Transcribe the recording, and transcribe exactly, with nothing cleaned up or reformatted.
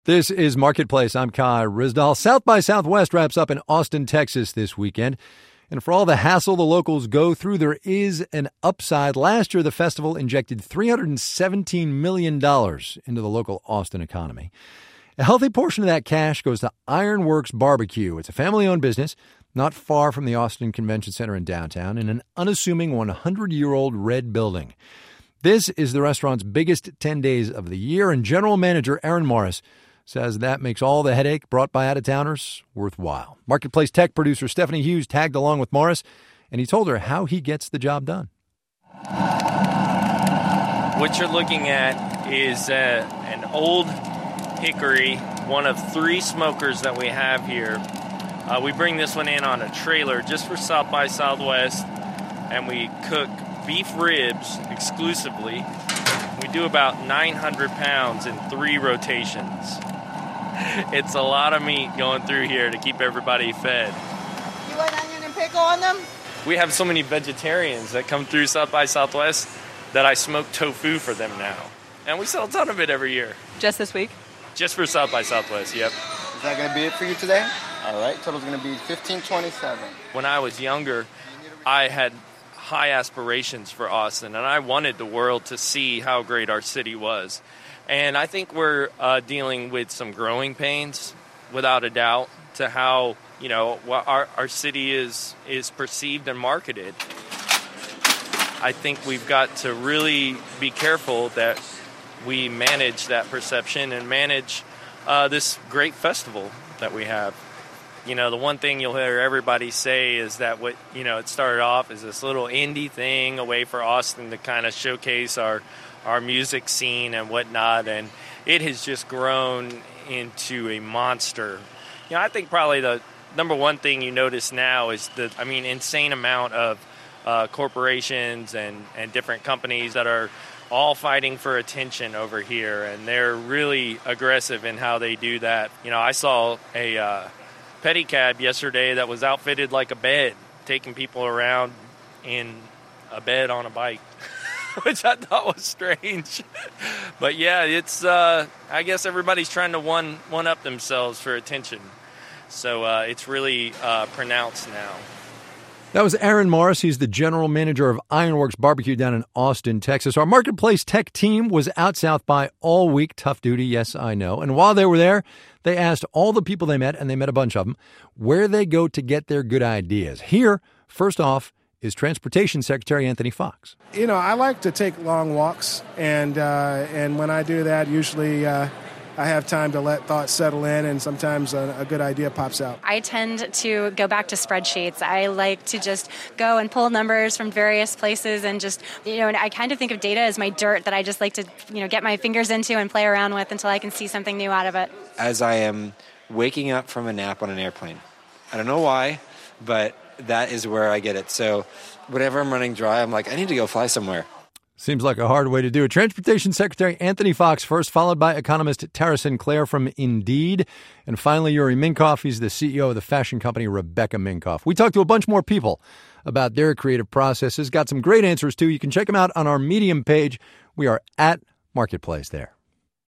This is Marketplace. I'm Kai Ryssdal. South by Southwest wraps up in Austin, Texas this weekend. And for all the hassle the locals go through, there is an upside. Last year, the festival injected three hundred seventeen million dollars into the local Austin economy. A healthy portion of that cash goes to Ironworks Barbecue. It's a family-owned business not far from the Austin Convention Center in downtown in an unassuming one hundred year old red building. This is the restaurant's biggest ten days of the year, and General Manager Aaron Morris says that makes all the headache brought by out-of-towners worthwhile. Marketplace tech producer Stephanie Hughes tagged along with Morris, and he told her how he gets the job done. What you're looking at is uh, an old hickory, one of three smokers that we have here. Uh, we bring this one in on a trailer just for South by Southwest, and we cook beef ribs exclusively. We do about nine hundred pounds in three rotations. It's a lot of meat going through here to keep everybody fed. You want onion and pickle on them? We have so many vegetarians that come through South by Southwest that I smoke tofu for them now. And we sell a ton of it every year. Just this week? Just for South by Southwest, yep. Is that going to be it for you today? All right, total's going to be fifteen twenty-seven. When I was younger, I had high aspirations for Austin, and I wanted the world to see how great our city was. And I think we're uh, dealing with some growing pains, without a doubt, to how, you know, our, our city is is perceived and marketed. I think we've got to really be careful that we manage that perception and manage uh, this great festival that we have. You know, the one thing you'll hear everybody say is that what, you know, it started off as this little indie thing, a way for Austin to kind of showcase our, our music scene and whatnot, and it has just grown into a monster. You know, I think probably the number one thing you notice now is the, I mean, insane amount of uh, corporations and, and different companies that are all fighting for attention over here, and they're really aggressive in how they do that. You know, I saw a uh, pedicab yesterday that was outfitted like a bed, taking people around in a bed on a bike, which I thought was strange. But yeah, it's, uh, I guess everybody's trying to one, one up themselves for attention. So uh, it's really uh, pronounced now. That was Aaron Morris. He's the general manager of Ironworks Barbecue down in Austin, Texas. Our Marketplace tech team was out South by all week. Tough duty, yes, I know. And while they were there, they asked all the people they met, and they met a bunch of them, where they go to get their good ideas. Here, first off, is Transportation Secretary Anthony Foxx. You know, I like to take long walks, and uh, and when I do that, usually uh, I have time to let thoughts settle in, and sometimes a, a good idea pops out. I tend to go back to spreadsheets. I like to just go and pull numbers from various places, and just, you know, and I kind of think of data as my dirt that I just like to, you know, get my fingers into and play around with until I can see something new out of it. As I am waking up from a nap on an airplane. I don't know why, but that is where I get it. So whenever I'm running dry, I'm like, I need to go fly somewhere. Seems like a hard way to do it. Transportation Secretary Anthony Foxx first, followed by economist Tara Sinclair from Indeed. And finally, Yuri Minkoff. He's the C E O of the fashion company Rebecca Minkoff. We talked to a bunch more people about their creative processes. Got some great answers, too. You can check them out on our Medium page. We are at Marketplace there.